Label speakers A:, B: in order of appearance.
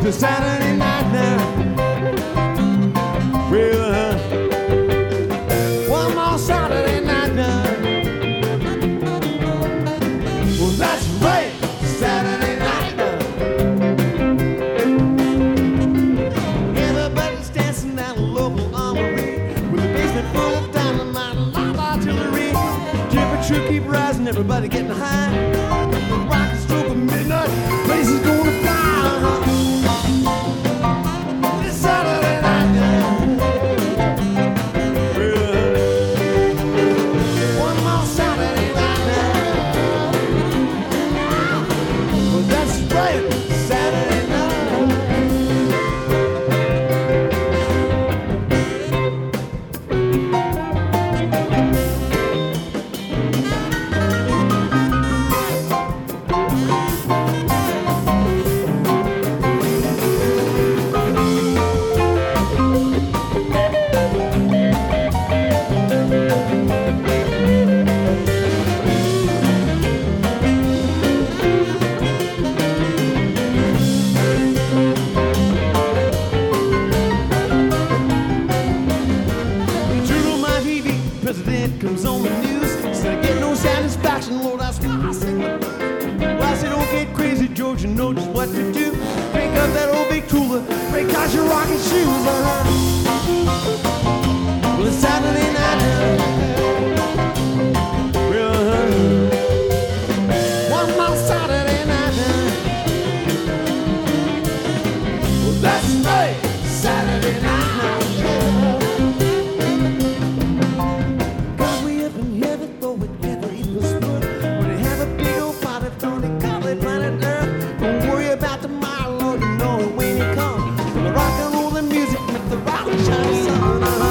A: it's Saturday night now. Well, one more Saturday night now. Well, that's right, Saturday night now. Everybody's dancing down a local armory with a basement full of dynamite and live artillery. Temperature keep rising, everybody getting high. The rocket stroke of midnight, place is gonna fly. It's Saturday night now. One more Saturday night now. Well, that's right, Saturday night. President comes on the news, said I get no satisfaction, Lord, I sing the blues. Well, I said, don't get crazy, George, you know just what to do. Pick up that old big cooler, break out your rocking shoes. Well, it's Saturday night now. Well, one more Saturday night now. Well, that's right, Saturday night now. Rock and roll the music with the rock and shine sun.